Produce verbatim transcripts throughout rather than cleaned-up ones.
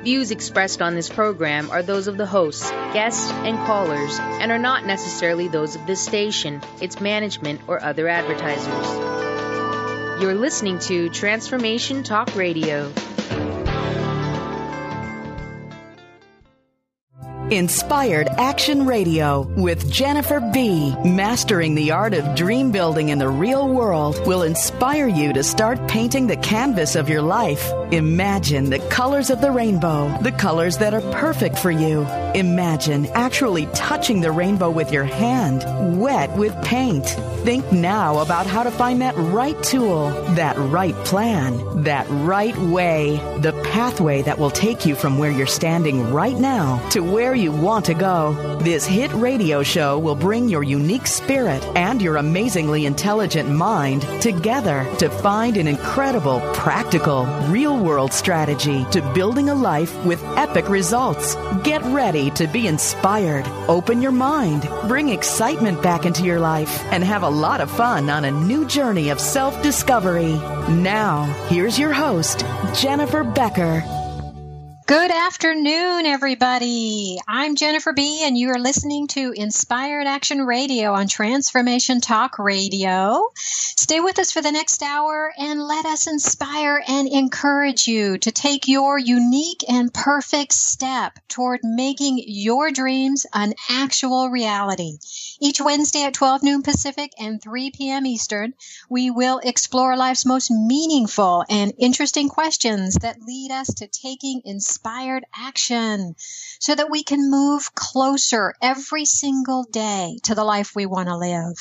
Views expressed on this program are those of the hosts, guests, and callers, and are not necessarily those of this station, its management, or other advertisers. You're listening to Transformation Talk Radio. Inspired Action Radio with Jennifer B. Mastering the art of dream building in the real world will inspire you to start painting the canvas of your life. Imagine the colors of the rainbow, the colors that are perfect for you. Imagine actually touching the rainbow with your hand, wet with paint. Think now about how to find that right tool, that right plan, that right way, the pathway that will take you from where you're standing right now to where you want to go. This hit radio show will bring your unique spirit and your amazingly intelligent mind together to find an incredible, practical, real-world strategy to building a life with epic results. Get ready to be inspired. Open your mind, bring excitement back into your life, and have a lot of fun on a new journey of self-discovery. Now, here's your host, Jennifer Becker. Good afternoon, everybody. I'm Jennifer B., and you are listening to Inspired Action Radio on Transformation Talk Radio. Stay with us for the next hour and let us inspire and encourage you to take your unique and perfect step toward making your dreams an actual reality. Each Wednesday at twelve noon Pacific and three p.m. Eastern, we will explore life's most meaningful and interesting questions that lead us to taking inspired Inspired action so that we can move closer every single day to the life we want to live.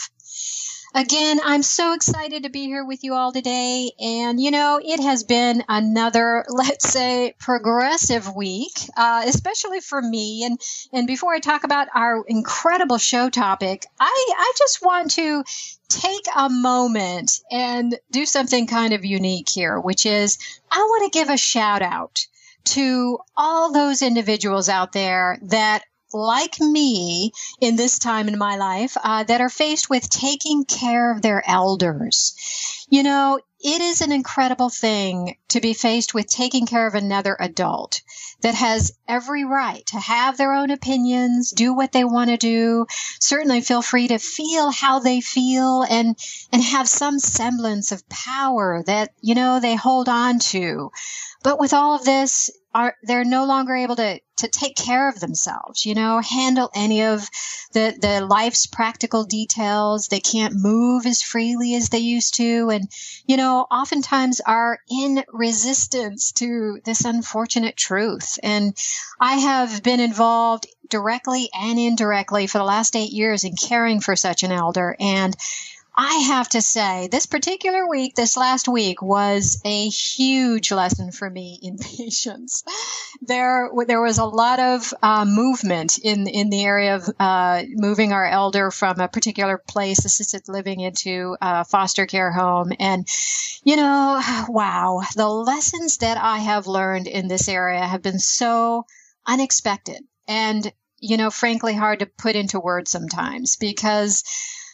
Again, I'm so excited to be here with you all today. And, you know, it has been another, let's say, progressive week, uh, especially for me. And, and before I talk about our incredible show topic, I, I just want to take a moment and do something kind of unique here, which is I want to give a shout out to all those individuals out there that, like me in this time in my life, uh, that are faced with taking care of their elders. You know, it is an incredible thing to be faced with taking care of another adult that has every right to have their own opinions, do what they want to do, certainly feel free to feel how they feel, and, and have some semblance of power that, you know, they hold on to. But with all of this, are they're no longer able to, to take care of themselves, you know, handle any of the, the life's practical details. They can't move as freely as they used to. And, you know, oftentimes are in resistance to this unfortunate truth. And I have been involved directly and indirectly for the last eight years in caring for such an elder. And I have to say, this particular week, this last week, was a huge lesson for me in patience. There, there was a lot of uh, movement in in the area of uh, moving our elder from a particular place, assisted living, into a foster care home. And, you know, wow, the lessons that I have learned in this area have been so unexpected and, you know, frankly, hard to put into words sometimes because,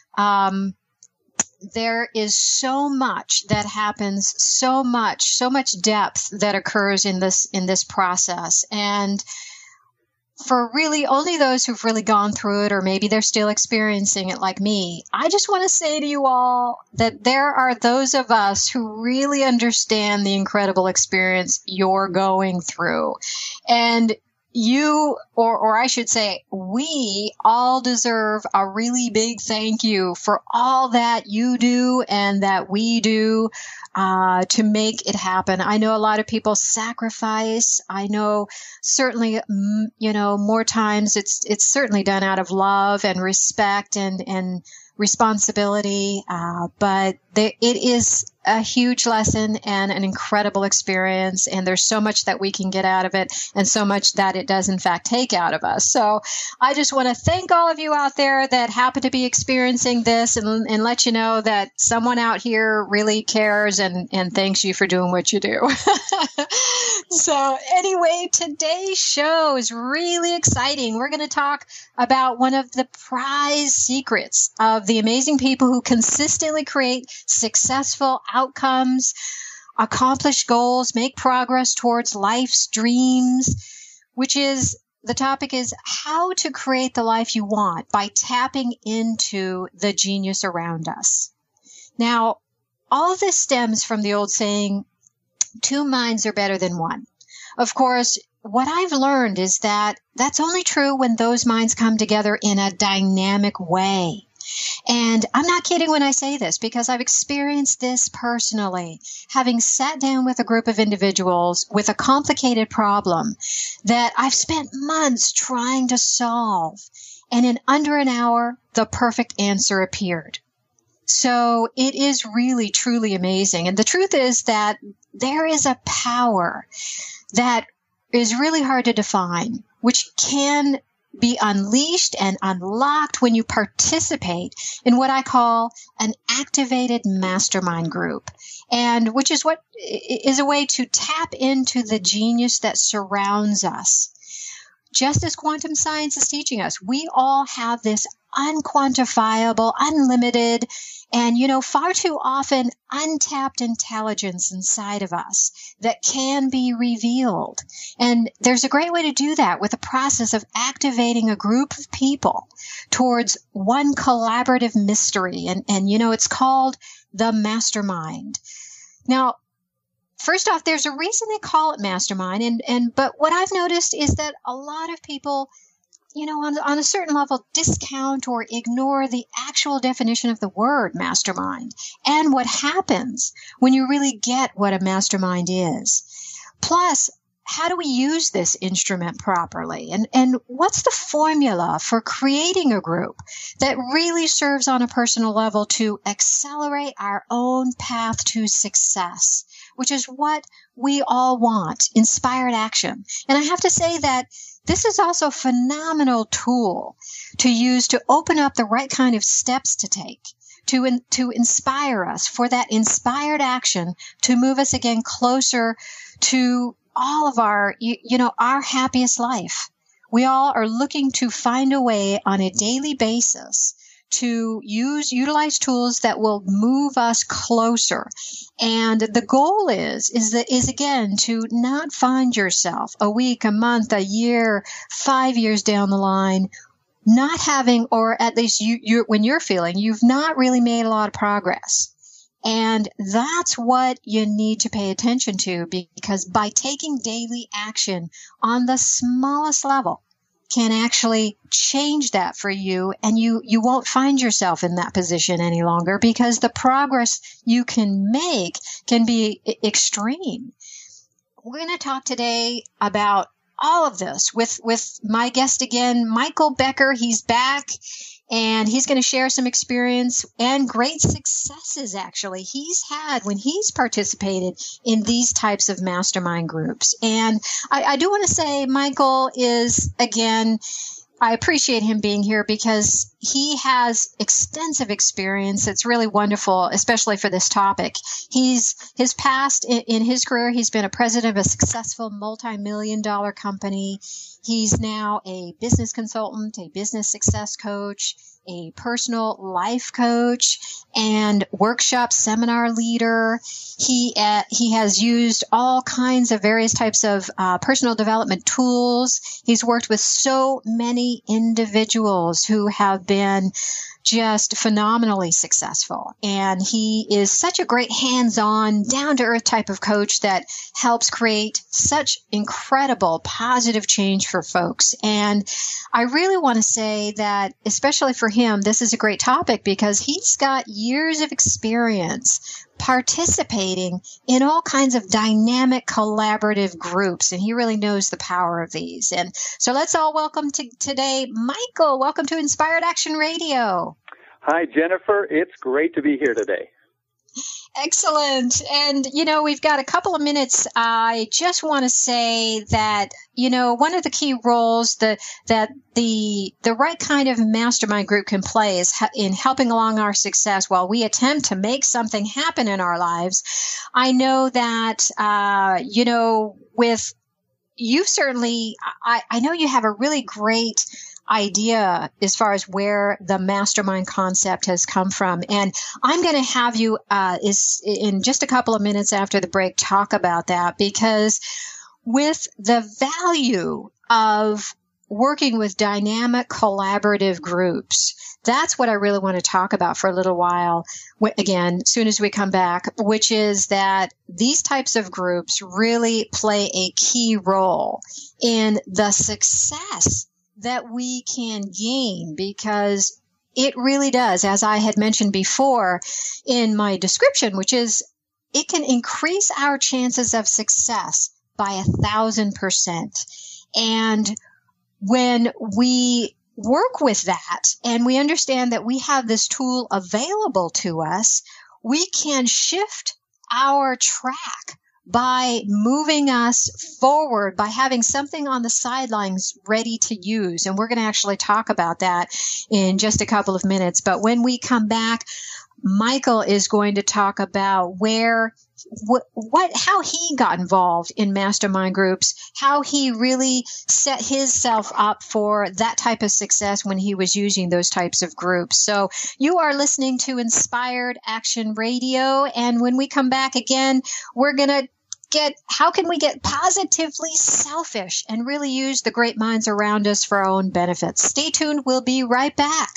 um, there is so much that happens, so much, so much depth that occurs in this, in this process. And for really only those who've really gone through it, or maybe they're still experiencing it like me, I just want to say to you all that there are those of us who really understand the incredible experience you're going through. And you, or, or I should say, we all deserve a really big thank you for all that you do and that we do uh, to make it happen. I know a lot of people sacrifice. I know certainly, you know, more times it's it's certainly done out of love and respect and and responsibility, uh, but there, it is a huge lesson and an incredible experience, and there's so much that we can get out of it and so much that it does in fact take out of us. So I just want to thank all of you out there that happen to be experiencing this and, and let you know that someone out here really cares and, and thanks you for doing what you do. So anyway, today's show is really exciting. We're going to talk about one of the prize secrets of the amazing people who consistently create successful outcomes. accomplish goals, make progress towards life's dreams, which is, the topic is how to create the life you want by tapping into the genius around us. Now, all of this stems from the old saying, two minds are better than one. Of course, what I've learned is that that's only true when those minds come together in a dynamic way. And I'm not kidding when I say this, because I've experienced this personally, having sat down with a group of individuals with a complicated problem that I've spent months trying to solve. And in under an hour, the perfect answer appeared. So it is really, truly amazing. And the truth is that there is a power that is really hard to define, which can be unleashed and unlocked when you participate in what I call an activated mastermind group, and which is what is a way to tap into the genius that surrounds us. Just as quantum science is teaching us, we all have this unquantifiable, unlimited, and, you know, far too often untapped intelligence inside of us that can be revealed. And there's a great way to do that with the process of activating a group of people towards one collaborative mystery. And, and you know, it's called the mastermind. Now, first off, there's a reason they call it mastermind. And, and, but what I've noticed is that a lot of people, you know, on, on a certain level, discount or ignore the actual definition of the word mastermind and what happens when you really get what a mastermind is. Plus, how do we use this instrument properly? And, and what's the formula for creating a group that really serves on a personal level to accelerate our own path to success, which is what we all want, inspired action. And I have to say that this is also a phenomenal tool to use to open up the right kind of steps to take to in, to inspire us for that inspired action to move us again closer to all of our, you, you know, our happiest life. We all are looking to find a way on a daily basis to use, utilize tools that will move us closer. And the goal is, is that, is again, to not find yourself a week, a month, a year, five years down the line, not having, or at least you, you're, when you're feeling, you've not really made a lot of progress. And that's what you need to pay attention to, because by taking daily action on the smallest level, can actually change that for you, and you, you won't find yourself in that position any longer, because the progress you can make can be extreme. We're going to talk today about all of this with, with my guest again, Michael Becker. He's back, and he's going to share some experience and great successes, actually, he's had when he's participated in these types of mastermind groups. And I, I do want to say Michael is, again, I appreciate him being here because he has extensive experience. It's really wonderful, especially for this topic. He's his past in, in his career, he's been a president of a successful multi-million dollar company. He's now a business consultant, a business success coach, a personal life coach, and workshop seminar leader. He uh, he has used all kinds of various types of uh, personal development tools. He's worked with so many individuals who have been just phenomenally successful. And he is such a great hands-on, down-to-earth type of coach that helps create such incredible positive change for folks. And I really want to say that, especially for him, this is a great topic because he's got years of experience participating in all kinds of dynamic collaborative groups, and he really knows the power of these. And so let's all welcome to today Michael. Welcome to Inspired Action Radio. Hi, Jennifer. It's great to be here today. Excellent. And, you know, we've got a couple of minutes. I just want to say that, you know, one of the key roles that, that the, the right kind of mastermind group can play is in helping along our success while we attempt to make something happen in our lives. I know that, uh, you know, with you certainly, I, I know you have a really great idea as far as where the mastermind concept has come from. And I'm going to have you uh, is in just a couple of minutes after the break talk about that, because with the value of working with dynamic collaborative groups, that's what I really want to talk about for a little while, again, as soon as we come back, which is that these types of groups really play a key role in the success that we can gain, because it really does, as I had mentioned before in my description, which is it can increase our chances of success by a thousand percent. And when we work with that and we understand that we have this tool available to us, we can shift our track by moving us forward, by having something on the sidelines ready to use. And we're going to actually talk about that in just a couple of minutes. But when we come back, Michael is going to talk about where What, what, how he got involved in mastermind groups, how he really set himself up for that type of success when he was using those types of groups. So you are listening to Inspired Action Radio. And when we come back again, we're going to get, how can we get positively selfish and really use the great minds around us for our own benefits? Stay tuned. We'll be right back.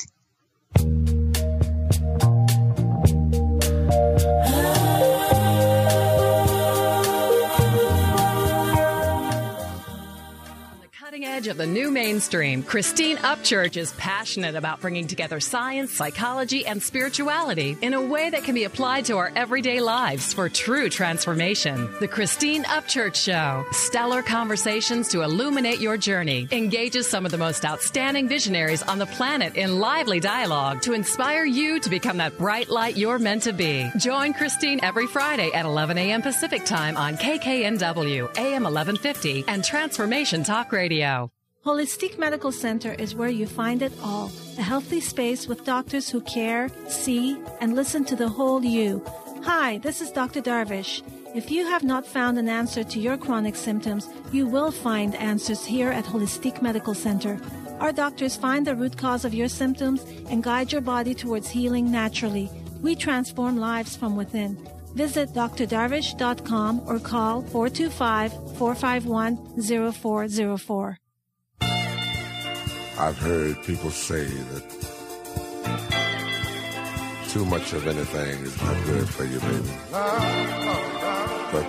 Edge of the new mainstream, Christine Upchurch is passionate about bringing together science, psychology, and spirituality in a way that can be applied to our everyday lives for true transformation. The Christine Upchurch Show, stellar conversations to illuminate your journey, engages some of the most outstanding visionaries on the planet in lively dialogue to inspire you to become that bright light you're meant to be. Join Christine every Friday at eleven a.m. Pacific Time on K K N W, A M eleven fifty, and Transformation Talk Radio. Holistic Medical Center is where you find it all. A healthy space with doctors who care, see, and listen to the whole you. Hi, this is Doctor Darvish. If you have not found an answer to your chronic symptoms, you will find answers here at Holistic Medical Center. Our doctors find the root cause of your symptoms and guide your body towards healing naturally. We transform lives from within. Visit d r darvish dot com or call four two five, four five one, zero four zero four. I've heard people say that too much of anything is not good for you, baby. But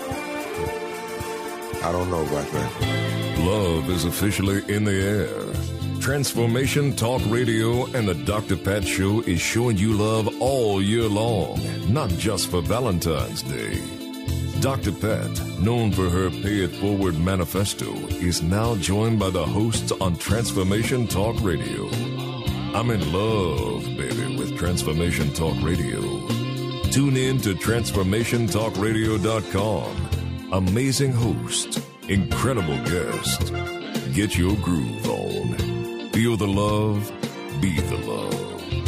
I don't know about that. Love is officially in the air. Transformation Talk Radio and the Doctor Pat Show is showing you love all year long, not just for Valentine's Day. Doctor Pat, known for her Pay It Forward manifesto, is now joined by the hosts on Transformation Talk Radio. I'm in love, baby, with Transformation Talk Radio. Tune in to transformation talk radio dot com. Amazing host, incredible guest. Get your groove on. Feel the love, be the love.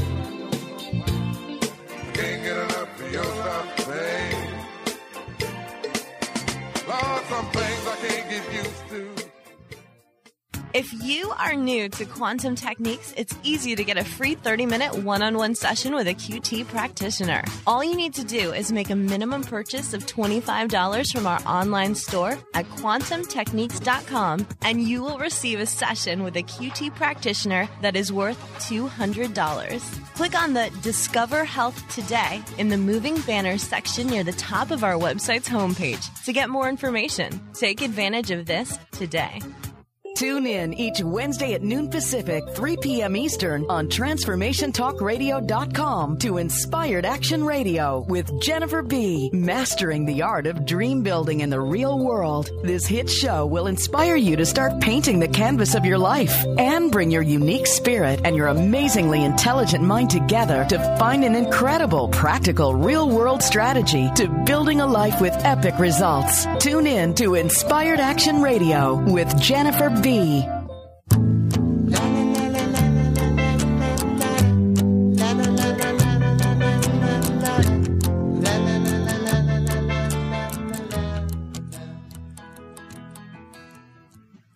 Can't get enough of your love, babe. Lord, some things I can't get used to. If you are new to quantum techniques, it's easy to get a free thirty-minute one-on-one session with a Q T practitioner. All you need to do is make a minimum purchase of twenty-five dollars from our online store at quantum techniques dot com, and you will receive a session with a Q T practitioner that is worth two hundred dollars. Click on the Discover Health Today in the moving banners section near the top of our website's homepage to get more information. Take advantage of this today. Tune in each Wednesday at noon Pacific, three p.m. Eastern on transformation talk radio dot com to Inspired Action Radio with Jennifer B. Mastering the art of dream building in the real world. This hit show will inspire you to start painting the canvas of your life and bring your unique spirit and your amazingly intelligent mind together to find an incredible, practical, real-world strategy to building a life with epic results. Tune in to Inspired Action Radio with Jennifer B. B.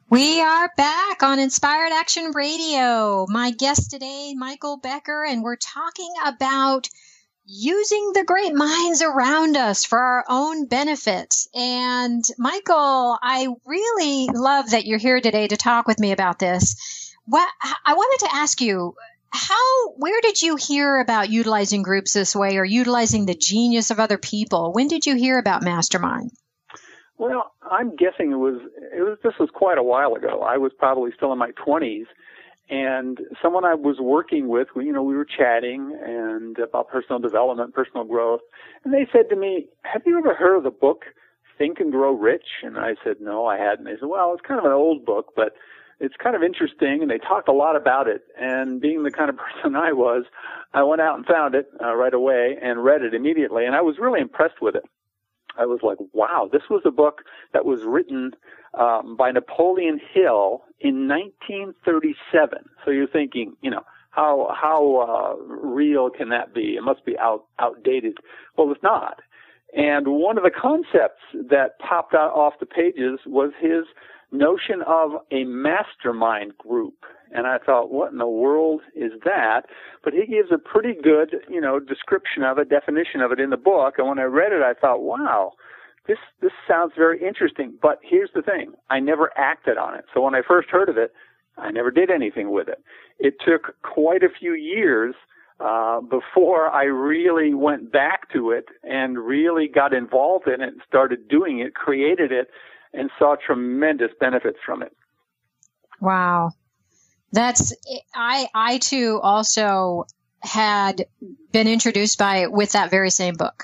We are back on Inspired Action Radio. My guest today, Michael Becker, and we're talking about using the great minds around us for our own benefit. And Michael, I really love that you're here today to talk with me about this. What I wanted to ask you, how, where did you hear about utilizing groups this way or utilizing the genius of other people? When did you hear about Mastermind? Well, I'm guessing it was, it was, this was quite a while ago. I was probably still in my twenties, and someone I was working with, you know, we were chatting and about personal development, personal growth, and they said to me, have you ever heard of the book Think and Grow Rich? And I said, no, I hadn't. They said, well, it's kind of an old book, but it's kind of interesting, and they talked a lot about it. And being the kind of person I was, I went out and found it uh, right away and read it immediately, and I was really impressed with it. I was like, wow, this was a book that was written um, by Napoleon Hill in nineteen thirty-seven. So you're thinking, you know, how how uh, real can that be? It must be out outdated. Well, it's not. And one of the concepts that popped out off the pages was his notion of a mastermind group. And I thought, what in the world is that? But he gives a pretty good, you know, description of it, definition of it in the book. And when I read it, I thought, wow, this this sounds very interesting. But here's the thing. I never acted on it. So when I first heard of it, I never did anything with it. It took quite a few years uh, before I really went back to it and really got involved in it and started doing it, created it, and saw tremendous benefits from it. Wow. That's, I, I too also had been introduced by it with that very same book.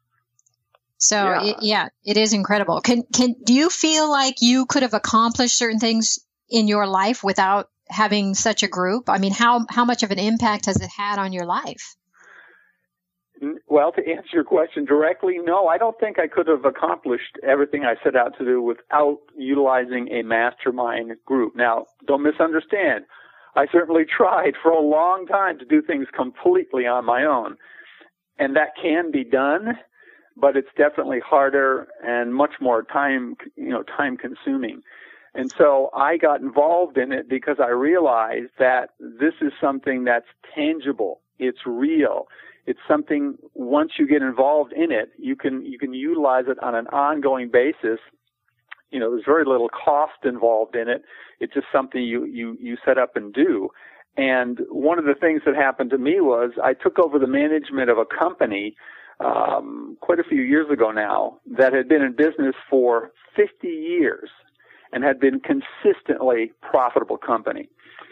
So yeah. It, yeah, it is incredible. Can, can, do you feel like you could have accomplished certain things in your life without having such a group? I mean, how, how much of an impact has it had on your life? Well, to answer your question directly, no, I don't think I could have accomplished everything I set out to do without utilizing a mastermind group. Now, don't misunderstand. I certainly tried for a long time to do things completely on my own. And that can be done, but it's definitely harder and much more time, you know, time consuming. And so I got involved in it because I realized that this is something that's tangible. It's real. It's something, once you get involved in it, you can you can utilize it on an ongoing basis. You know, there's very little cost involved in it. It's just something you, you, you set up and do. And one of the things that happened to me was I took over the management of a company um, quite a few years ago now that had been in business for fifty years and had been consistently profitable company.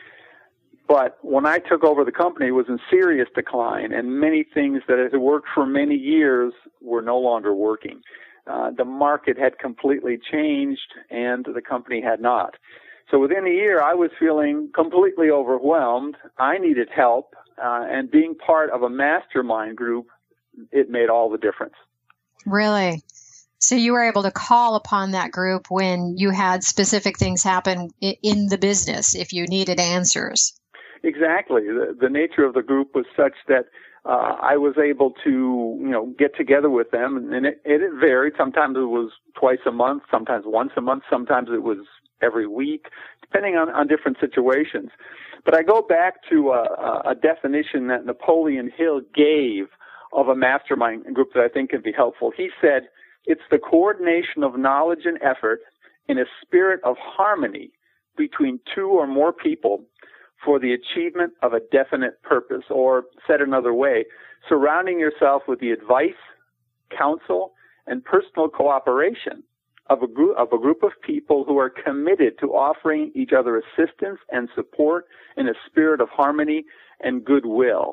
But when I took over the company, it was in serious decline, and many things that had worked for many years were no longer working. Uh, the market had completely changed, and the company had not. So within a year, I was feeling completely overwhelmed. I needed help, uh, and being part of a mastermind group, it made all the difference. Really? So you were able to call upon that group when you had specific things happen in the business, if you needed answers. Exactly. The, the nature of the group was such that uh, I was able to, you know, get together with them, and it, it varied. Sometimes it was twice a month, sometimes once a month, sometimes it was every week, depending on, on different situations. But I go back to a, a definition that Napoleon Hill gave of a mastermind group that I think can be helpful. He said, it's the coordination of knowledge and effort in a spirit of harmony between two or more people for the achievement of a definite purpose, or said another way, surrounding yourself with the advice, counsel, and personal cooperation of a group of a group of people who are committed to offering each other assistance and support in a spirit of harmony and goodwill.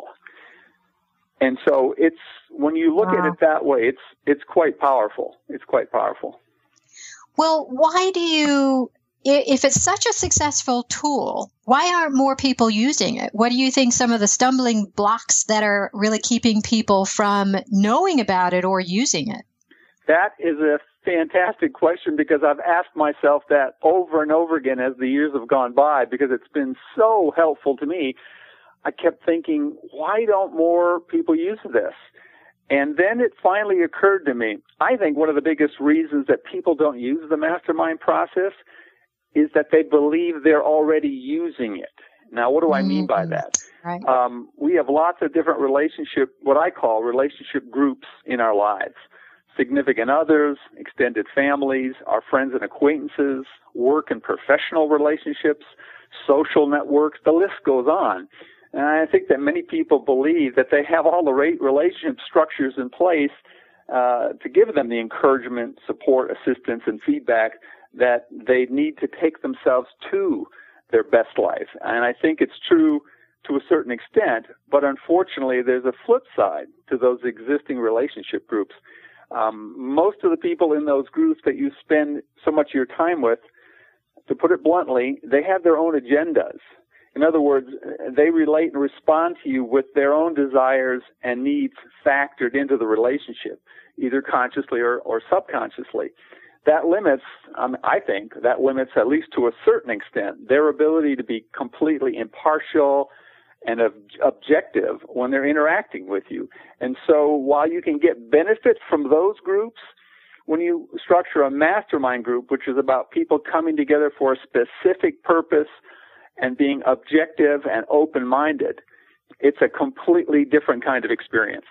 And so it's, when you look wow. at it that way, it's it's quite powerful. It's quite powerful. Well, why do you, if it's such a successful tool, why aren't more people using it? What do you think some of the stumbling blocks that are really keeping people from knowing about it or using it? That is a fantastic question, because I've asked myself that over and over again as the years have gone by, because it's been so helpful to me. I kept thinking, why don't more people use this? And then it finally occurred to me, I think one of the biggest reasons that people don't use the mastermind process is that they believe they're already using it. Now, what do I mean by that? Right. Um, we have lots of different relationship, what I call relationship groups in our lives. Significant others, extended families, our friends and acquaintances, work and professional relationships, social networks, the list goes on. And I think that many people believe that they have all the relationship structures in place uh, to give them the encouragement, support, assistance, and feedback that they need to take themselves to their best life. And I think it's true to a certain extent, but unfortunately there's a flip side to those existing relationship groups. Um, most of the people in those groups that you spend so much of your time with, to put it bluntly, they have their own agendas. In other words, they relate and respond to you with their own desires and needs factored into the relationship, either consciously or, or subconsciously. That limits, um, I think, that limits, at least to a certain extent, their ability to be completely impartial and ob- objective when they're interacting with you. And so while you can get benefit from those groups, when you structure a mastermind group, which is about people coming together for a specific purpose and being objective and open-minded, it's a completely different kind of experience.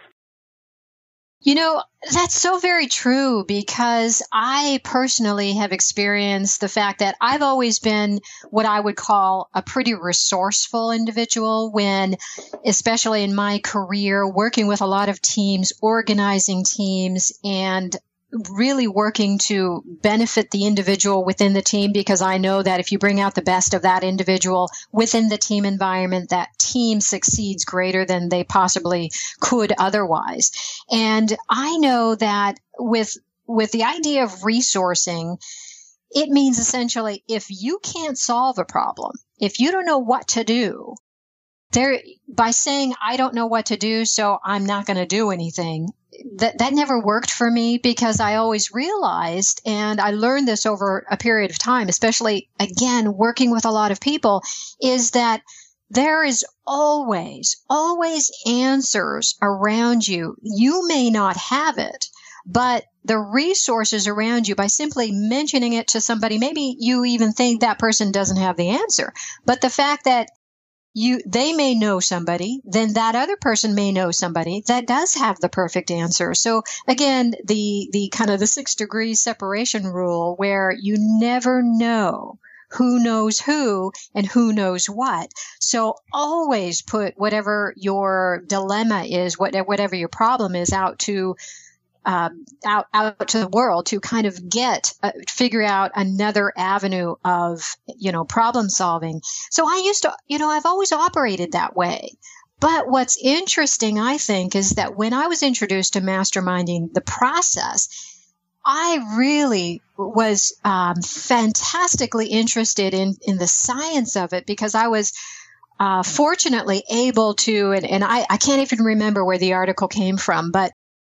You know, that's so very true, because I personally have experienced the fact that I've always been what I would call a pretty resourceful individual when, especially in my career, working with a lot of teams, organizing teams, and really working to benefit the individual within the team, because I know that if you bring out the best of that individual within the team environment, that team succeeds greater than they possibly could otherwise. And I know that with with the idea of resourcing, it means essentially if you can't solve a problem, if you don't know what to do, there by saying I don't know what to do, so I'm not going to do anything, That that never worked for me, because I always realized, and I learned this over a period of time, especially, again, working with a lot of people, is that there is always, always answers around you. You may not have it, but the resources around you, by simply mentioning it to somebody, maybe you even think that person doesn't have the answer, but the fact that You, they may know somebody, then that other person may know somebody that does have the perfect answer. So again, the, the kind of the six degree separation rule, where you never know who knows who and who knows what. So always put whatever your dilemma is, whatever your problem is, out to Um, out out to the world to kind of get uh, figure out another avenue of, you know, problem solving. So I used to, you know, I've always operated that way. But what's interesting, I think, is that when I was introduced to masterminding the process, I really was um, fantastically interested in in the science of it, because I was uh, fortunately able to, and, and I, I can't even remember where the article came from, but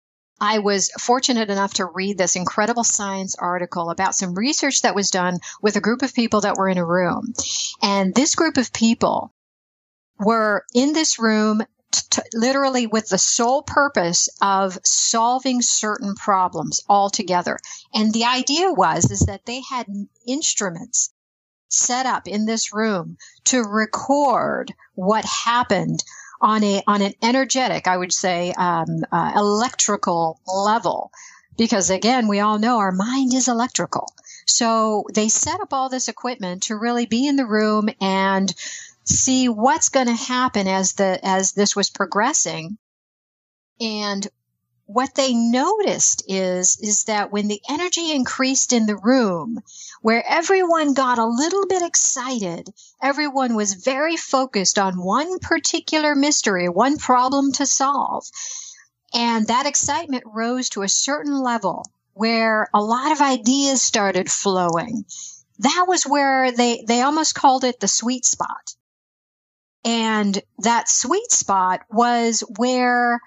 I was fortunate enough to read this incredible science article about some research that was done with a group of people that were in a room. And this group of people were in this room t- literally with the sole purpose of solving certain problems all together. And the idea was is that they had instruments set up in this room to record what happened on a on an energetic, I would say, um, uh, electrical level, because again, we all know our mind is electrical. So they set up all this equipment to really be in the room and see what's going to happen as the as this was progressing. And what they noticed is is that when the energy increased in the room, where everyone got a little bit excited, everyone was very focused on one particular mystery, one problem to solve, and that excitement rose to a certain level where a lot of ideas started flowing. That was where they, they almost called it the sweet spot. And that sweet spot was where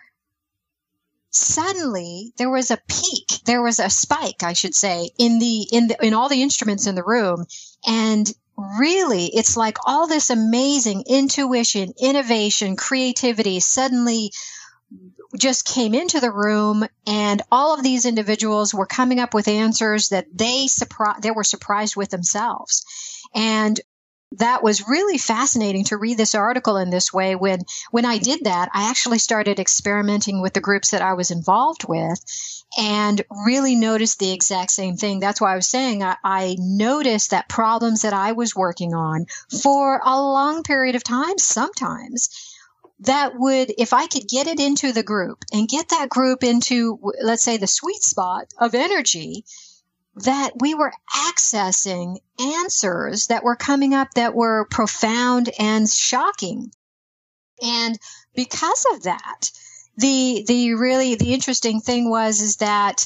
suddenly there was a peak, there was a spike, I should say, in the in the in all the instruments in the room. And really, it's like all this amazing intuition, innovation, creativity suddenly just came into the room, and all of these individuals were coming up with answers that they surpri- they were surprised with themselves. And that was really fascinating to read this article in this way. When, when I did that, I actually started experimenting with the groups that I was involved with and really noticed the exact same thing. That's why I was saying I, I noticed that problems that I was working on for a long period of time, sometimes, that would, if I could get it into the group and get that group into, let's say, the sweet spot of energy, that we were accessing answers that were coming up that were profound and shocking. And because of that, the, the really, the interesting thing was, is that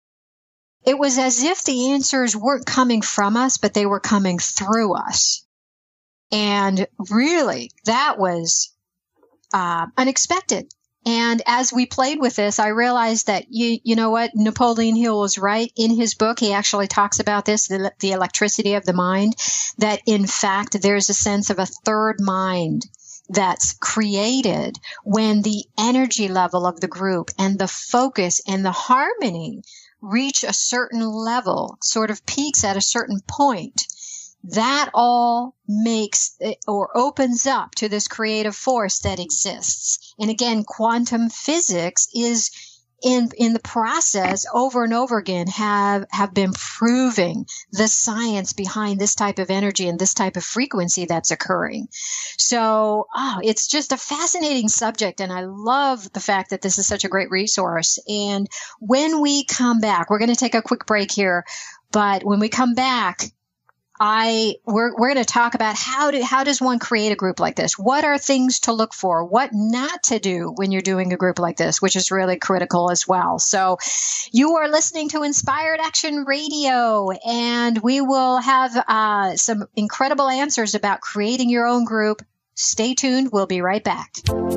it was as if the answers weren't coming from us, but they were coming through us. And really, that was uh, unexpected. And as we played with this, I realized that, you you know what, Napoleon Hill was right. In his book, he actually talks about this, the, the electricity of the mind, that in fact, there's a sense of a third mind that's created when the energy level of the group and the focus and the harmony reach a certain level, sort of peaks at a certain point. That all makes or opens up to this creative force that exists. And again, quantum physics is in in the process over and over again have have been proving the science behind this type of energy and this type of frequency that's occurring. So oh, it's just a fascinating subject, and I love the fact that this is such a great resource. And when we come back, we're going to take a quick break here, but when we come back, I we're we're going to talk about how do how does one create a group like this? What are things to look for? What not to do when you're doing a group like this, which is really critical as well. So you are listening to Inspired Action Radio, and we will have uh, some incredible answers about creating your own group. Stay tuned. We'll be right back.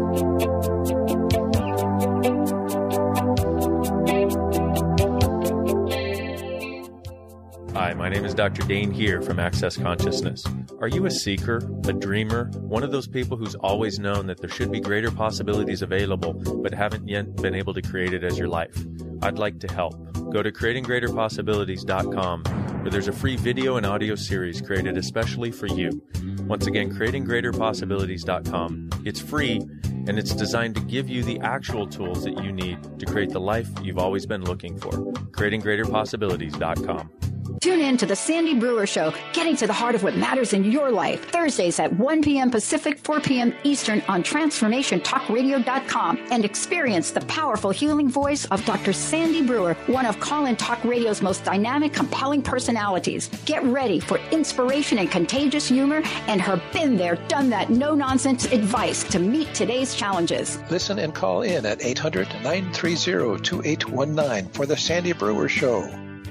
Hi, my name is Doctor Dane here from Access Consciousness. Are you a seeker, a dreamer, one of those people who's always known that there should be greater possibilities available but haven't yet been able to create it as your life? I'd like to help. Go to creating greater possibilities dot com, where there's a free video and audio series created especially for you. Once again, creating greater possibilities dot com. It's free, and it's designed to give you the actual tools that you need to create the life you've always been looking for. creating greater possibilities dot com. Tune in to the Sandy Brewer Show, getting to the heart of what matters in your life. Thursdays at one p.m. Pacific, four p.m. Eastern on transformation talk radio dot com, and experience the powerful healing voice of Doctor Sandy Brewer, one of Call-In Talk Radio's most dynamic, compelling personalities. Get ready for inspiration and contagious humor and her been there, done that, no-nonsense advice to meet today's challenges. Listen and call in at eight hundred, nine three zero, two eight one nine for the Sandy Brewer Show.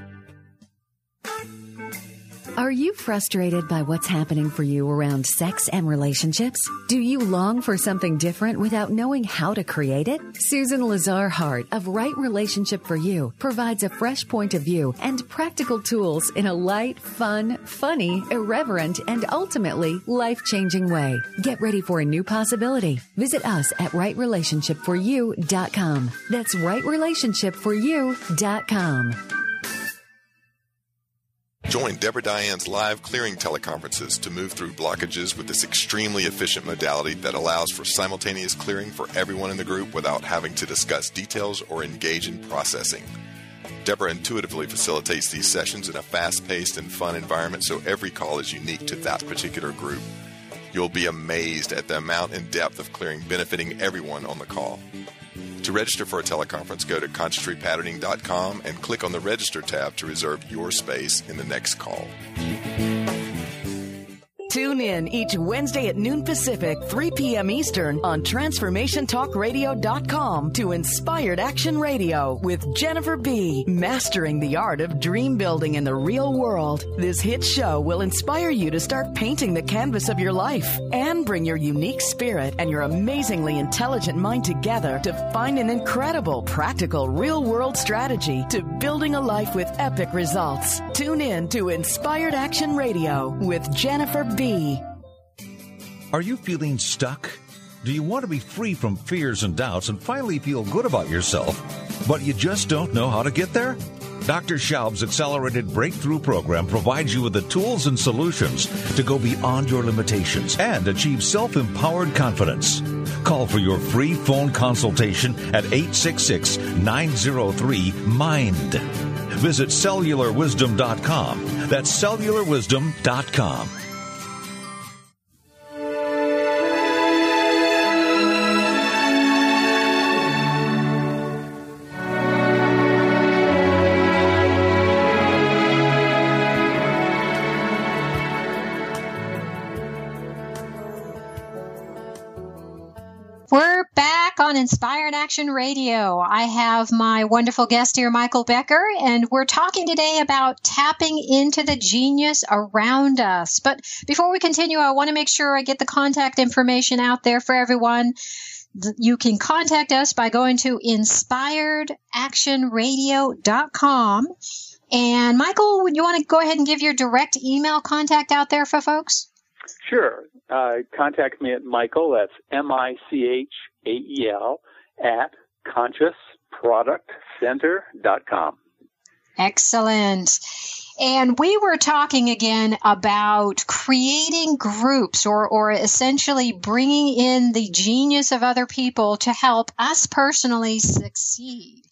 Are you frustrated by what's happening for you around sex and relationships? Do you long for something different without knowing how to create it? Susan Lazar-Hart of Right Relationship for You provides a fresh point of view and practical tools in a light, fun, funny, irreverent, and ultimately life-changing way. Get ready for a new possibility. Visit us at right relationship for you dot com. That's right relationship for you dot com. Join Deborah Diane's live clearing teleconferences to move through blockages with this extremely efficient modality that allows for simultaneous clearing for everyone in the group without having to discuss details or engage in processing. Deborah intuitively facilitates these sessions in a fast-paced and fun environment, so every call is unique to that particular group. You'll be amazed at the amount and depth of clearing benefiting everyone on the call. To register for a teleconference, go to conscious repatterning dot com and click on the Register tab to reserve your space in the next call. Tune in each Wednesday at noon Pacific, three p.m. Eastern on transformation talk radio dot com to Inspired Action Radio with Jennifer B. Mastering the art of dream building in the real world. This hit show will inspire you to start painting the canvas of your life and bring your unique spirit and your amazingly intelligent mind together to find an incredible, practical, real-world strategy to building a life with epic results. Tune in to Inspired Action Radio with Jennifer B. Are you feeling stuck? Do you want to be free from fears and doubts and finally feel good about yourself, but you just don't know how to get there? Doctor Schaub's Accelerated Breakthrough Program provides you with the tools and solutions to go beyond your limitations and achieve self-empowered confidence. Call for your free phone consultation at eight six six, nine zero three, MIND. Visit cellular wisdom dot com. That's cellular wisdom dot com. We're back on Inspired Action Radio. I have my wonderful guest here, Michael Becker, and we're talking today about tapping into the genius around us. But before we continue, I want to make sure I get the contact information out there for everyone. You can contact us by going to inspired action radio dot com. And Michael, would you want to go ahead and give your direct email contact out there for folks? Sure. Uh, contact me at Michael, that's M I C H A E L, at conscious product center dot com. Excellent. And we were talking again about creating groups or, or essentially bringing in the genius of other people to help us personally succeed.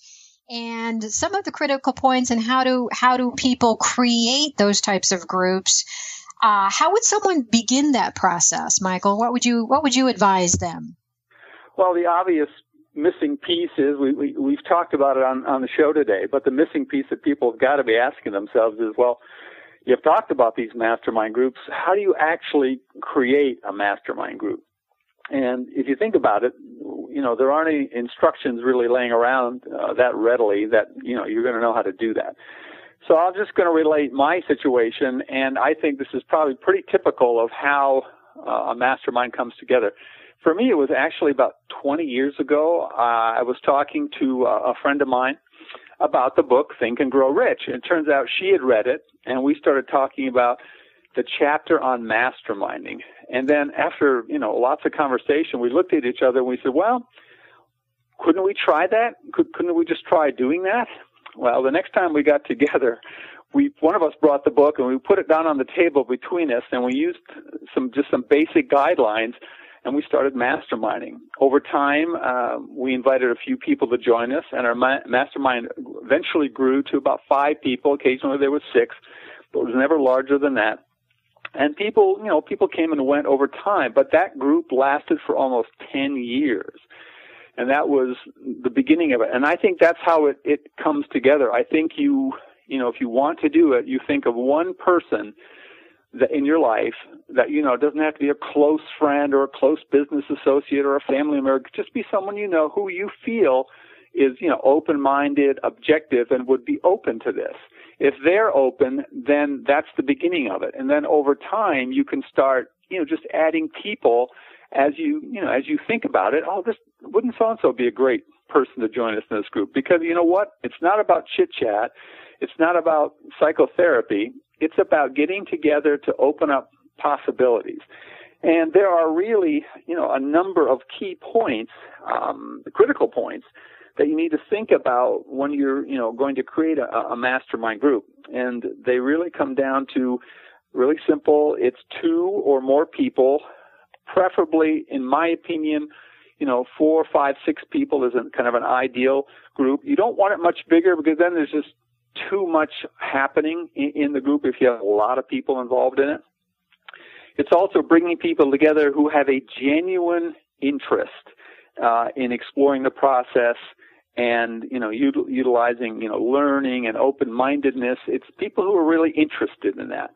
And some of the critical points and how do, how do people create those types of groups. Uh, how would someone begin that process, Michael? What would you What would you advise them? Well, the obvious missing piece is we, we we've talked about it on on the show today, but the missing piece that people have got to be asking themselves is, well, you've talked about these mastermind groups. How do you actually create a mastermind group? And if you think about it, you know, there aren't any instructions really laying around uh, that readily that you know you're going to know how to do that. So I'm just going to relate my situation, and I think this is probably pretty typical of how uh, a mastermind comes together. For me, it was actually about twenty years ago. Uh, I was talking to uh, a friend of mine about the book Think and Grow Rich. And it turns out she had read it, and we started talking about the chapter on masterminding. And then after, you know, lots of conversation, we looked at each other and we said, well, couldn't we try that? Could, couldn't we just try doing that? Well, the next time we got together, we one of us brought the book and we put it down on the table between us, and we used some just some basic guidelines, and we started masterminding. Over time, uh, we invited a few people to join us, and our ma- mastermind eventually grew to about five people. Occasionally there was six, but it was never larger than that. And people, you know, people came and went over time, but that group lasted for almost ten years. And that was the beginning of it. And I think that's how it, it comes together. I think you, you know, if you want to do it, you think of one person that in your life that, you know, it doesn't have to be a close friend or a close business associate or a family member. Just be someone you know who you feel is, you know, open-minded, objective, and would be open to this. If they're open, then that's the beginning of it. And then over time, you can start, you know, just adding people as you, you know, as you think about it. Oh, this wouldn't so-and-so be a great person to join us in this group? Because you know what? It's not about chit-chat. It's not about psychotherapy. It's about getting together to open up possibilities. And there are really, you know, a number of key points, um, critical points, that you need to think about when you're, you know, going to create a, a mastermind group. And they really come down to really simple. It's two or more people, preferably, in my opinion, you know, four, five, six people is a, kind of an ideal group. You don't want it much bigger because then there's just too much happening in, in the group if you have a lot of people involved in it. It's also bringing people together who have a genuine interest uh, in exploring the process and, you know, util- utilizing, you know, learning and open-mindedness. It's people who are really interested in that.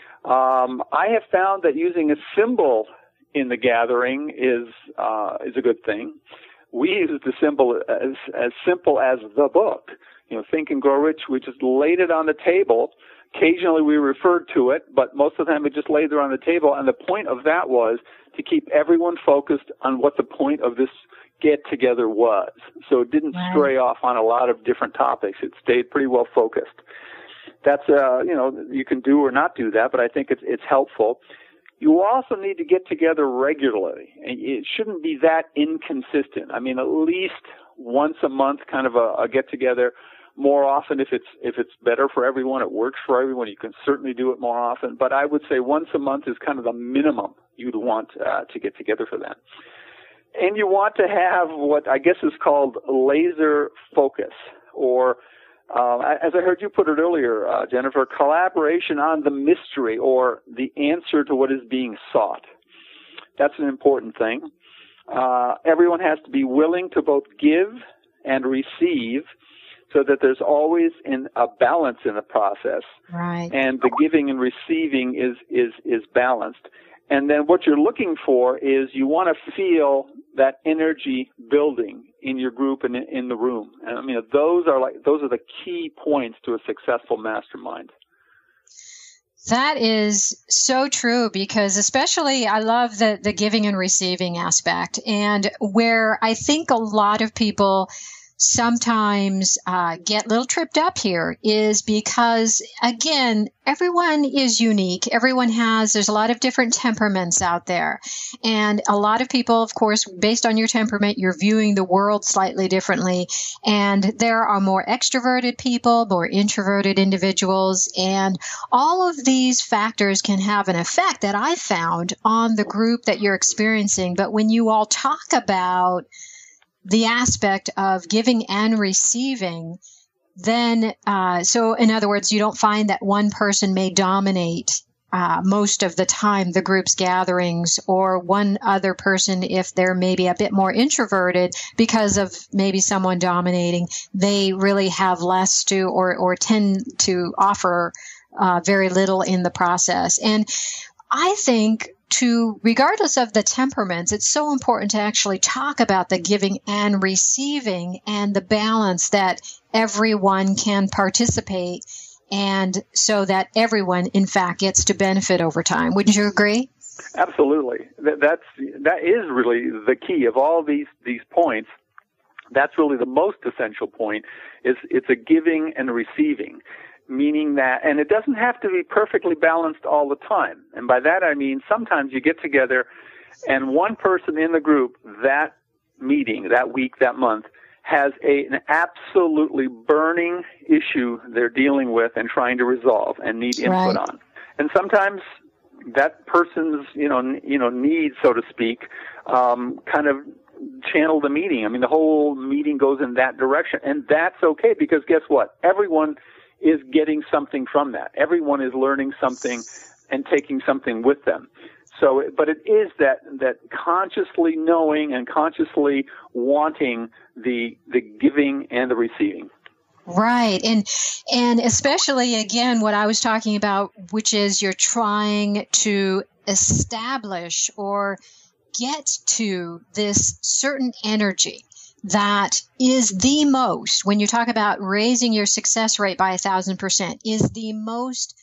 Um, I have found that using a symbol in the gathering is uh, is a good thing. We use the symbol as as simple as the book. You know, Think and Grow Rich. We just laid it on the table. Occasionally we referred to it, but most of the time we just laid it on the table. And the point of that was to keep everyone focused on what the point of this get-together was. So it didn't wow. stray off on a lot of different topics. It stayed pretty well focused. That's, uh, you know, you can do or not do that, but I think it's it's helpful. You also need to get together regularly. And it shouldn't be that inconsistent. I mean, at least once a month, kind of a, a get-together. More often, if it's if it's better for everyone, it works for everyone, you can certainly do it more often. But I would say once a month is kind of the minimum you'd want uh, to get together for that. And you want to have what I guess is called laser focus, or uh, as I heard you put it earlier, uh, Jennifer, collaboration on the mystery or the answer to what is being sought. That's an important thing. Uh, everyone has to be willing to both give and receive, so that there's always in a balance in the process. Right. And the giving and receiving is, is, is balanced. And then what you're looking for is you want to feel that energy building in your group and in the room. And I mean, those are like, those are the key points to a successful mastermind. That is so true, because especially I love the, the giving and receiving aspect, and where I think a lot of people sometimes uh, get a little tripped up here is because, again, everyone is unique. Everyone has, there's a lot of different temperaments out there. And a lot of people, of course, based on your temperament, you're viewing the world slightly differently. And there are more extroverted people, more introverted individuals. And all of these factors can have an effect that I found on the group that you're experiencing. But when you all talk about the aspect of giving and receiving, then, uh, so in other words, you don't find that one person may dominate uh, most of the time the group's gatherings, or one other person, if they're maybe a bit more introverted because of maybe someone dominating, they really have less to, or, or tend to offer uh, very little in the process. And I think to, regardless of the temperaments, it's so important to actually talk about the giving and receiving and the balance that everyone can participate, and so that everyone, in fact, gets to benefit over time. Wouldn't you agree? Absolutely. That, that's, that is really the key of all these, these points. That's really the most essential point, is it's a giving and receiving. Meaning that, and it doesn't have to be perfectly balanced all the time. And by that I mean sometimes you get together and one person in the group that meeting, that week, that month, has a, an absolutely burning issue they're dealing with and trying to resolve and need input Right. on. And sometimes that person's, you know, n- you know, needs, so to speak, um, kind of channel the meeting. I mean, the whole meeting goes in that direction, and that's okay, because guess what? Everyone is getting something from that. Everyone is learning something and taking something with them. So, but it is that, that consciously knowing and consciously wanting the, the giving and the receiving. Right. And, and especially, again, what I was talking about, which is you're trying to establish or get to this certain energy that is the most, when you talk about raising your success rate by a thousand percent, is the most,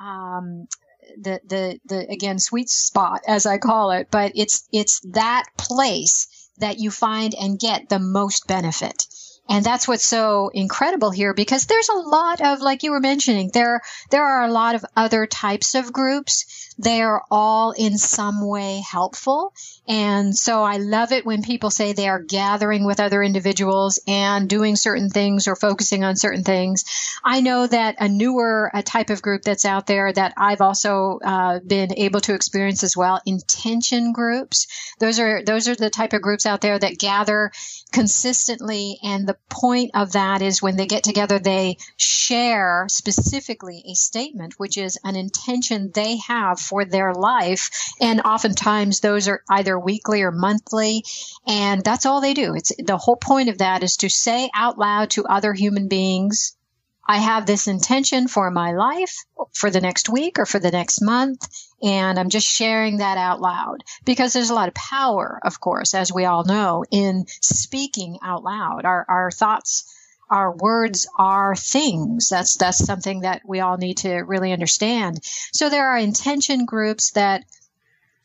um, the, the, the, again, sweet spot, as I call it, but it's, it's that place that you find and get the most benefit. And that's what's so incredible here, because there's a lot of, like you were mentioning, there, there are a lot of other types of groups. They are all in some way helpful. And so I love it when people say they are gathering with other individuals and doing certain things or focusing on certain things. I know that a newer a type of group that's out there that I've also uh, been able to experience as well, intention groups. Those are, those are the type of groups out there that gather consistently, and the point of that is when they get together, they share specifically a statement, which is an intention they have for their life, and oftentimes those are either weekly or monthly, and that's all they do. It's the whole point of that is to say out loud to other human beings, I have this intention for my life for the next week or for the next month, and I'm just sharing that out loud, because there's a lot of power, of course, as we all know, in speaking out loud. Our, our thoughts, our words are things. That's, that's something that we all need to really understand. So there are intention groups that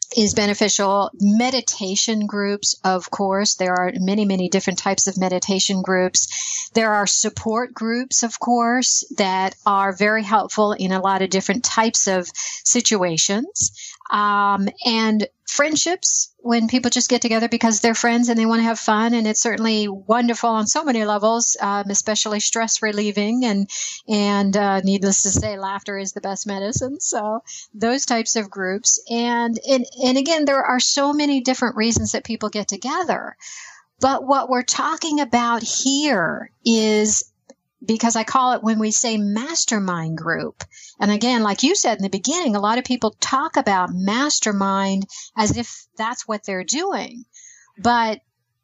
is beneficial. Meditation groups, of course. There are many, many different types of meditation groups. There are support groups, of course, that are very helpful in a lot of different types of situations. Um, and friendships, when people just get together because they're friends and they want to have fun, and it's certainly wonderful on so many levels, um, especially stress relieving, and and uh, needless to say, laughter is the best medicine. So those types of groups, and and and again, there are so many different reasons that people get together. But what we're talking about here is, because I call it, when we say mastermind group, and again, like you said in the beginning, a lot of people talk about mastermind as if that's what they're doing. But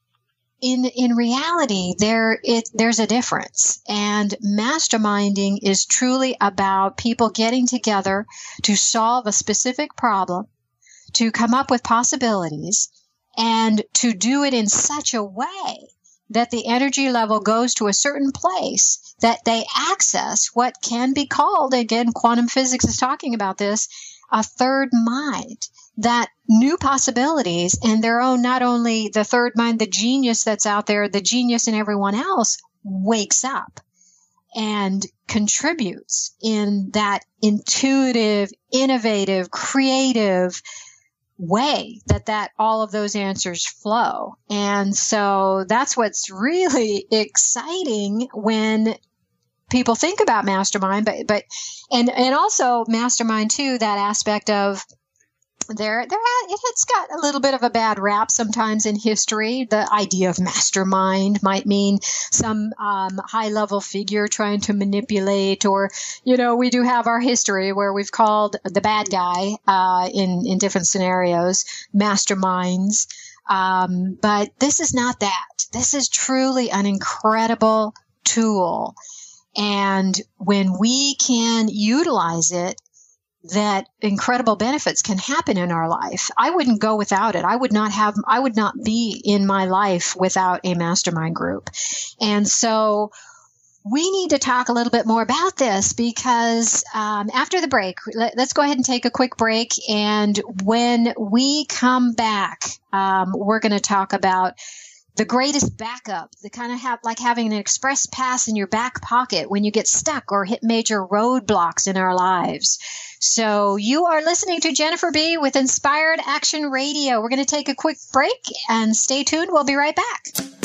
in in reality, there it there's a difference. And masterminding is truly about people getting together to solve a specific problem, to come up with possibilities, and to do it in such a way that the energy level goes to a certain place that they access what can be called, again, quantum physics is talking about this, a third mind, that new possibilities and their own, not only the third mind, the genius that's out there, the genius in everyone else wakes up and contributes in that intuitive, innovative, creative way that that all of those answers flow. And so that's what's really exciting when people think about mastermind, but but and and also mastermind too, that aspect of there there it has got a little bit of a bad rap sometimes in history. The idea of mastermind might mean some um, high level figure trying to manipulate, or you know, we do have our history where we've called the bad guy uh, in in different scenarios masterminds. Um, but this is not that. This is truly an incredible tool. And when we can utilize it, that incredible benefits can happen in our life. I wouldn't go without it. I would not have, I would not be in my life without a mastermind group. And so we need to talk a little bit more about this, because um, after the break, let, let's go ahead and take a quick break. And when we come back, um, we're going to talk about the greatest backup, the kind of have, like having an express pass in your back pocket when you get stuck or hit major roadblocks in our lives. So you are listening to Jennifer B. with Inspired Action Radio. We're going to take a quick break and stay tuned. We'll be right back.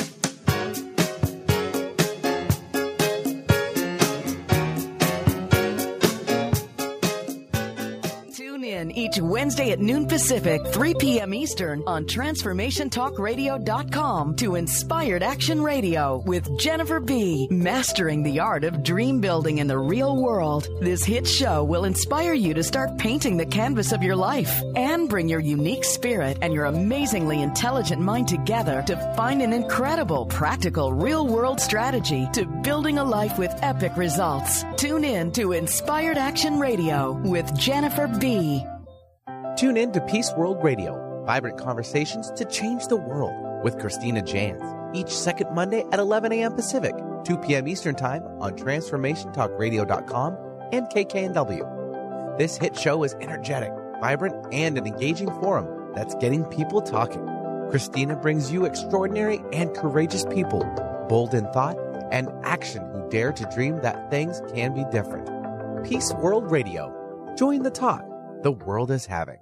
In each Wednesday at noon Pacific, three p.m. Eastern on Transformation Talk Radio dot com to Inspired Action Radio with Jennifer B. Mastering the art of dream building in the real world. This hit show will inspire you to start painting the canvas of your life and bring your unique spirit and your amazingly intelligent mind together to find an incredible, practical, real-world strategy to building a life with epic results. Tune in to Inspired Action Radio with Jennifer B. Tune in to Peace World Radio, vibrant conversations to change the world with Christina Jans, each second Monday at eleven a.m. Pacific, two p.m. Eastern Time on Transformation Talk Radio dot com and K K N W. This hit show is energetic, vibrant, and an engaging forum that's getting people talking. Christina brings you extraordinary and courageous people, bold in thought and action, who dare to dream that things can be different. Peace World Radio. Join the talk the world is having.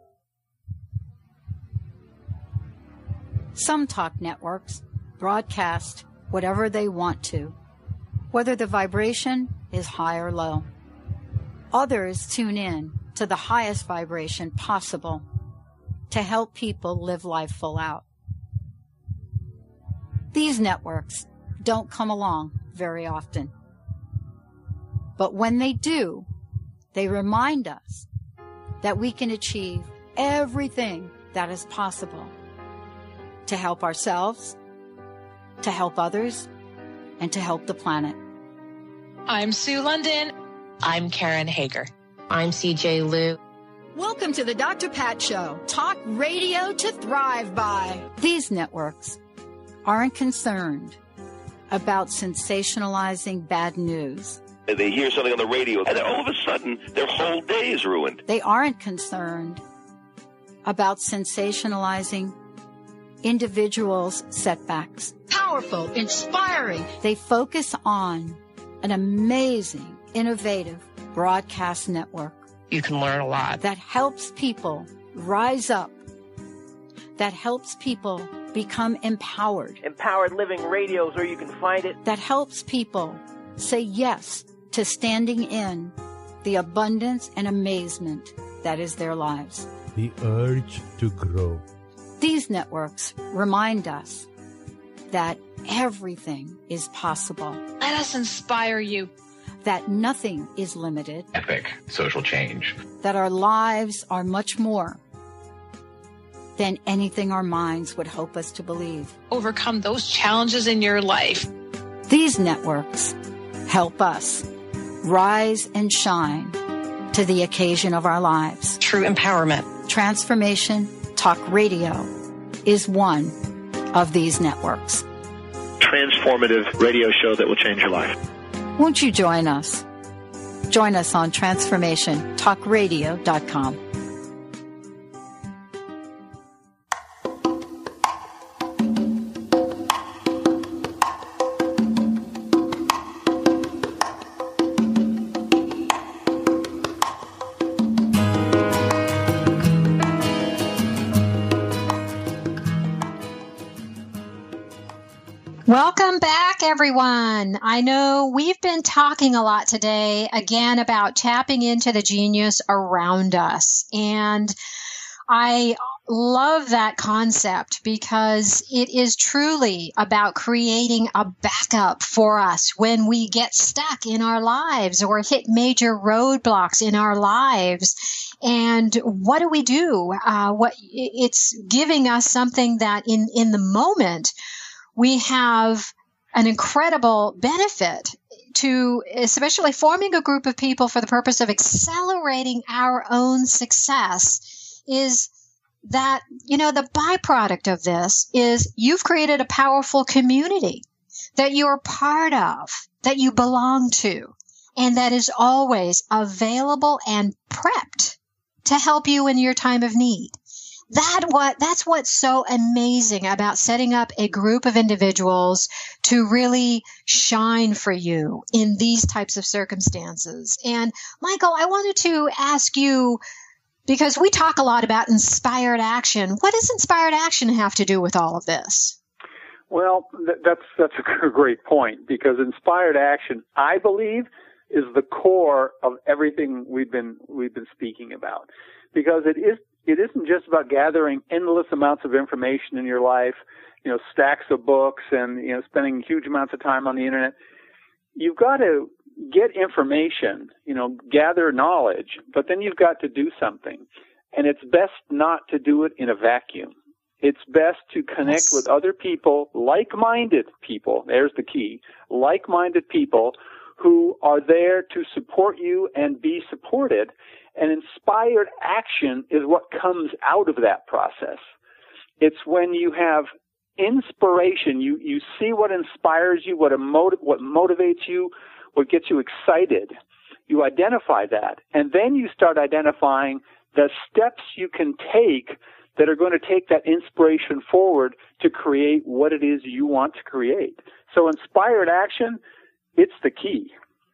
Some talk networks broadcast whatever they want to, whether the vibration is high or low. Others tune in to the highest vibration possible to help people live life full out. These networks don't come along very often. But when they do, they remind us that we can achieve everything that is possible to help ourselves, to help others, and to help the planet. I'm Sue London. I'm Karen Hager. I'm C J Liu. Welcome to the Doctor Pat Show, talk radio to thrive by. These networks aren't concerned about sensationalizing bad news. They hear something on the radio, and then all of a sudden, their whole day is ruined. They aren't concerned about sensationalizing individuals' setbacks. Powerful, inspiring. They focus on an amazing, innovative broadcast network. You can learn a lot. That helps people rise up. That helps people become empowered. Empowered Living Radio is where you can find it. That helps people say yes to standing in the abundance and amazement that is their lives. The urge to grow. These networks remind us that everything is possible. Let us inspire you. That nothing is limited. Epic social change. That our lives are much more than anything our minds would hope us to believe. Overcome those challenges in your life. These networks help us rise and shine to the occasion of our lives. True empowerment. Transformation Talk Radio is one of these networks. Transformative radio show that will change your life. Won't you join us? Join us on transformation talk radio dot com. Welcome back, everyone. I know we've been talking a lot today, again, about tapping into the genius around us. And I love that concept because it is truly about creating a backup for us when we get stuck in our lives or hit major roadblocks in our lives. And what do we do? Uh, what it's giving us something that in, in the moment, we have an incredible benefit to, especially forming a group of people for the purpose of accelerating our own success, is that, you know, the byproduct of this is you've created a powerful community that you're part of, that you belong to, and that is always available and prepped to help you in your time of need. That what that's what's so amazing about setting up a group of individuals to really shine for you in these types of circumstances. And Michael, I wanted to ask you, because we talk a lot about inspired action. What does inspired action have to do with all of this? Well, th- that's that's a great point, because inspired action, I believe, is the core of everything we've been we've been speaking about, because it is. It isn't just about gathering endless amounts of information in your life, you know, stacks of books and, you know, spending huge amounts of time on the internet. You've got to get information, you know, gather knowledge, but then you've got to do something. And it's best not to do it in a vacuum. It's best to connect with other people, like-minded people, there's the key, like-minded people who are there to support you and be supported. And inspired action is what comes out of that process. It's when you have inspiration, you, you see what inspires you, what, emo- what motivates you, what gets you excited. You identify that, and then you start identifying the steps you can take that are going to take that inspiration forward to create what it is you want to create. So inspired action, it's the key.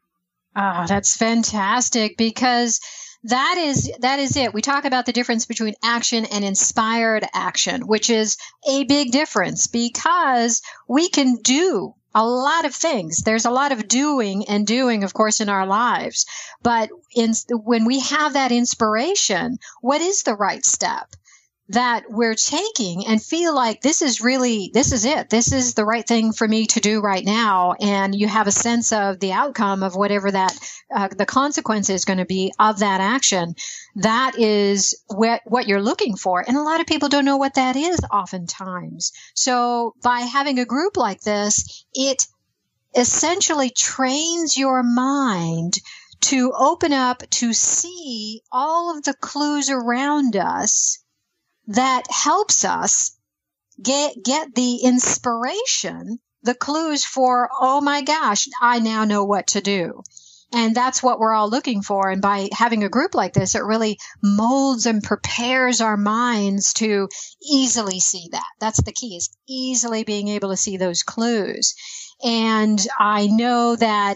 Oh, that's fantastic, because that is that is it. We talk about the difference between action and inspired action, which is a big difference, because we can do a lot of things. There's a lot of doing and doing, of course, in our lives. But in, when we have that inspiration, what is the right step that we're taking and feel like this is really, this is it. This is the right thing for me to do right now. And you have a sense of the outcome of whatever that, uh, the consequence is going to be of that action. That is what, what you're looking for. And a lot of people don't know what that is oftentimes. So by having a group like this, it essentially trains your mind to open up to see all of the clues around us that helps us get get the inspiration, the clues for, oh my gosh, I now know what to do. And that's what we're all looking for. And by having a group like this, it really molds and prepares our minds to easily see that. That's the key, is easily being able to see those clues. And I know that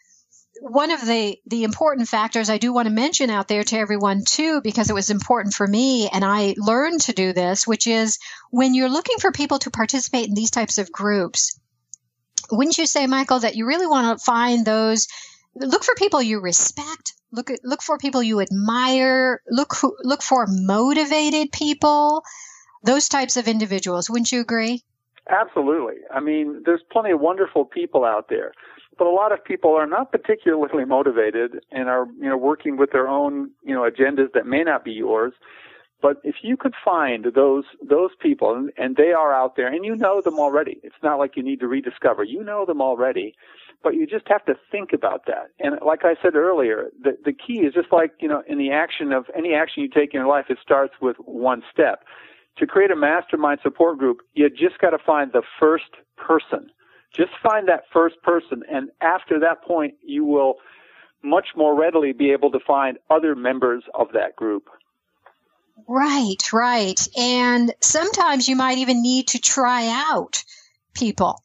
one of the, the important factors I do want to mention out there to everyone too, because it was important for me and I learned to do this, which is when you're looking for people to participate in these types of groups, wouldn't you say, Michael, that you really want to find those, look for people you respect, look at, look for people you admire, look, who, look for motivated people, those types of individuals. Wouldn't you agree? Absolutely. I mean, there's plenty of wonderful people out there, but a lot of people are not particularly motivated and are, you know, working with their own, you know, agendas that may not be yours. But if you could find those those people, and, and they are out there, and you know them already. It's not like you need to rediscover. You know them already, but you just have to think about that. And like I said earlier, the the key is just like, you know, in the action of any action you take in your life, it starts with one step. To create a mastermind support group, you just got to find the first person. Just find that first person, and after that point, you will much more readily be able to find other members of that group. Right, right. And sometimes you might even need to try out people.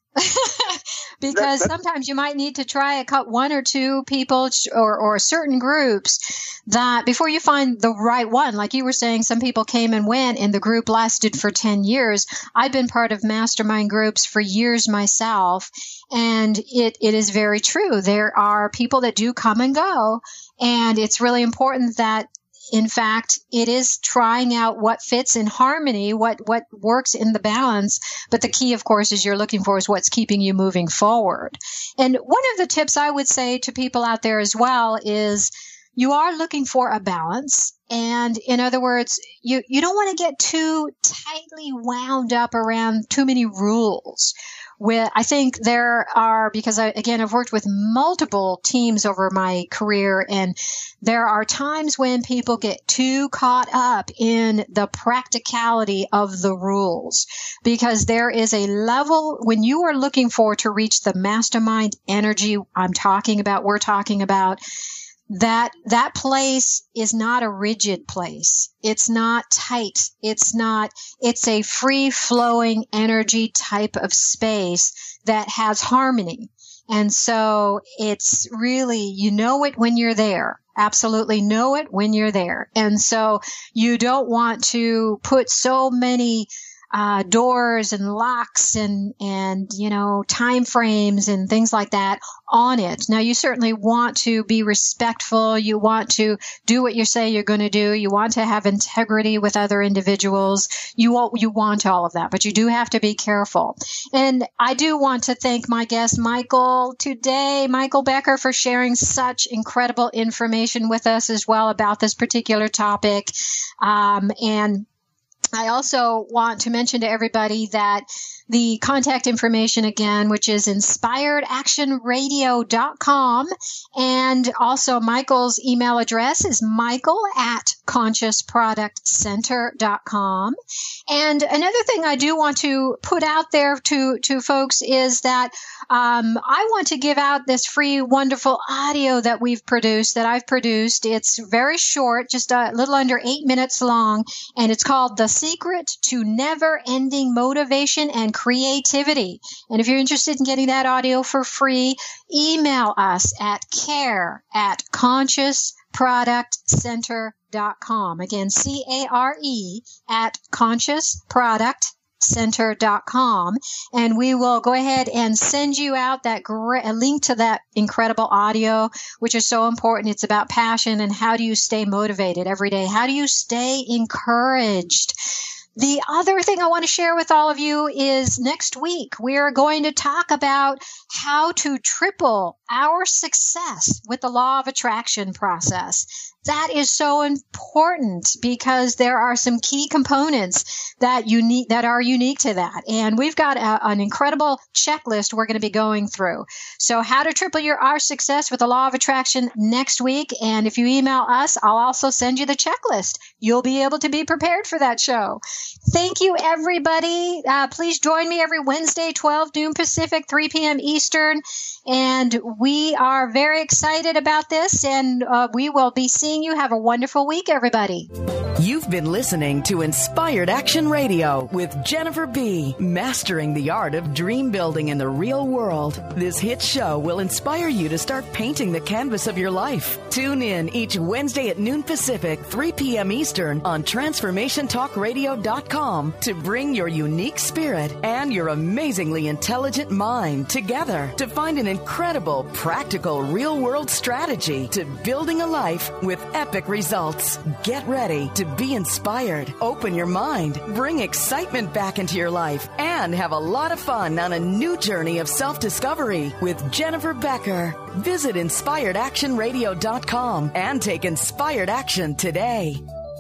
Because that, sometimes you might need to try a cut one or two people or, or certain groups that before you find the right one. Like you were saying, some people came and went and the group lasted for ten years. I've been part of mastermind groups for years myself, and it, it is very true. There are people that do come and go, and it's really important that, in fact, it is trying out what fits in harmony, what, what works in the balance. But the key, of course, is you're looking for is what's keeping you moving forward. And one of the tips I would say to people out there as well is you are looking for a balance. And in other words, you, you don't want to get too tightly wound up around too many rules. With, I think there are, because I, again, I've worked with multiple teams over my career, and there are times when people get too caught up in the practicality of the rules, because there is a level when you are looking for to reach the mastermind energy I'm talking about, we're talking about, that that place is not a rigid place. It's not tight. It's not, it's a free-flowing energy type of space that has harmony. And so it's really, you know it when you're there. Absolutely know it when you're there. And so you don't want to put so many Uh, doors and locks and, and, you know, time frames and things like that on it. Now, you certainly want to be respectful. You want to do what you say you're going to do. You want to have integrity with other individuals. You want, you want all of that, but you do have to be careful. And I do want to thank my guest, Michael, today, Michael Becker, for sharing such incredible information with us as well about this particular topic. Um, and I also want to mention to everybody that the contact information again, which is inspired action radio dot com. And also Michael's email address is michael at conscious product center dot com. And another thing I do want to put out there to, to folks is that um, I want to give out this free, wonderful audio that we've produced, that I've produced. It's very short, just a little under eight minutes long, and it's called The Secret to Never-Ending Motivation and Creativity. And if you're interested in getting that audio for free, email us at care at conscious product center dot com. Again, C A R E at conscious product center dot com, and we will go ahead and send you out that great, a link to that incredible audio, which is so important. It's about passion and how do you stay motivated every day? How do you stay encouraged? The other thing I want to share with all of you is next week we are going to talk about how to triple our success with the law of attraction process. That is so important because there are some key components that unique that are unique to that. And we've got a, an incredible checklist we're going to be going through. So how to triple your our success with the law of attraction next week. And if you email us, I'll also send you the checklist. You'll be able to be prepared for that show. Thank you, everybody. Uh, please join me every Wednesday, twelve noon Pacific, three p.m. Eastern. And we are very excited about this, and uh, we will be seeing you. Have a wonderful week, everybody. You've been listening to Inspired Action Radio with Jennifer B., mastering the art of dream building in the real world. This hit show will inspire you to start painting the canvas of your life. Tune in each Wednesday at noon Pacific, three p.m. Eastern on transformation talk radio dot com to bring your unique spirit and your amazingly intelligent mind together to find an incredible, practical, real-world strategy to building a life with epic results. Get ready to be inspired, open your mind, bring excitement back into your life, and have a lot of fun on a new journey of self-discovery with Jennifer Becker. Visit inspired action radio dot com and take inspired action today.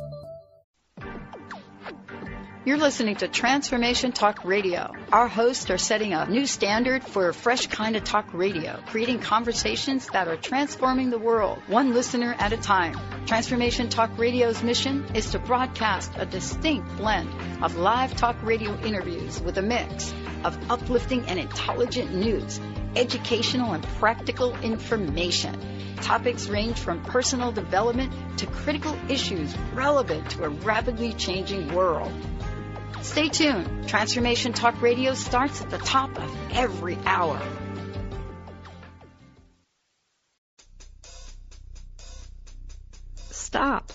You're listening to Transformation Talk Radio. Our hosts are setting a new standard for a fresh kind of talk radio, creating conversations that are transforming the world, one listener at a time. Transformation Talk Radio's mission is to broadcast a distinct blend of live talk radio interviews with a mix of uplifting and intelligent news, educational and practical information. Topics range from personal development to critical issues relevant to a rapidly changing world. Stay tuned. Transformation Talk Radio starts at the top of every hour. Stop.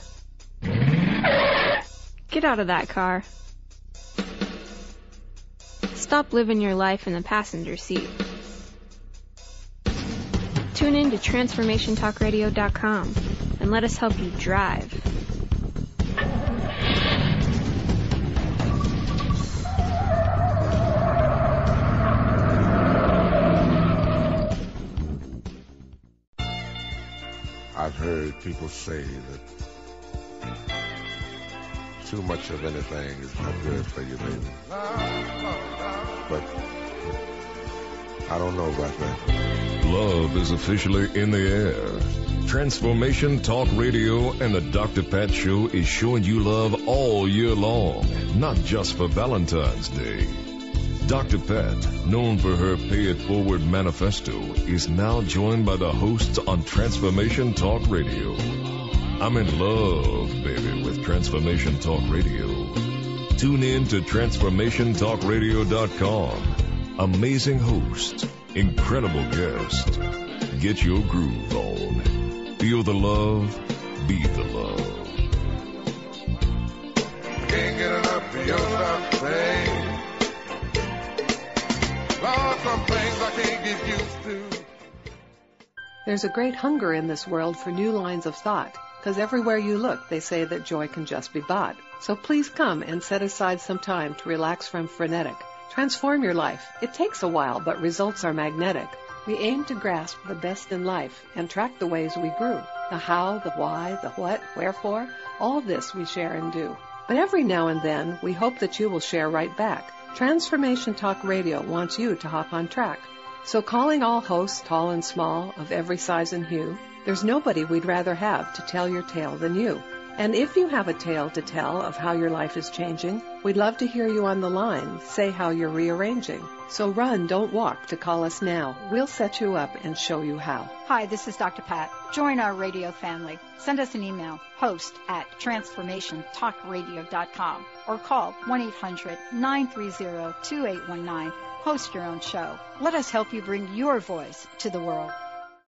Get out of that car. Stop living your life in the passenger seat. Tune in to transformation talk radio dot com and let us help you drive. I've heard people say that too much of anything is not good for you, baby. But I don't know about that. Love is officially in the air. Transformation Talk Radio and the Doctor Pat Show is showing you love all year long, not just for Valentine's Day. Doctor Pat, known for her Pay It Forward manifesto, is now joined by the hosts on Transformation Talk Radio. I'm in love, baby, with Transformation Talk Radio. Tune in to transformation talk radio dot com. Amazing hosts, incredible guests. Get your groove on. Feel the love, be the love. Can't get enough of your love, babe. Lord, some things I can't get used to. There's a great hunger in this world for new lines of thought, because everywhere you look, they say that joy can just be bought. So please come and set aside some time to relax from frenetic. Transform your life. It takes a while, but results are magnetic. We aim to grasp the best in life and track the ways we grew. The how, the why, the what, wherefore, all this we share and do. But every now and then, we hope that you will share right back. Transformation Talk Radio wants you to hop on track. So calling all hosts, tall and small, of every size and hue, there's nobody we'd rather have to tell your tale than you. And if you have a tale to tell of how your life is changing, we'd love to hear you on the line say how you're rearranging. So run, don't walk to call us now. We'll set you up and show you how. Hi, this is Doctor Pat. Join our radio family. Send us an email, host at transformation talk radio dot com, or call one eight hundred nine three zero two eight one nine. Host your own show. Let us help you bring your voice to the world.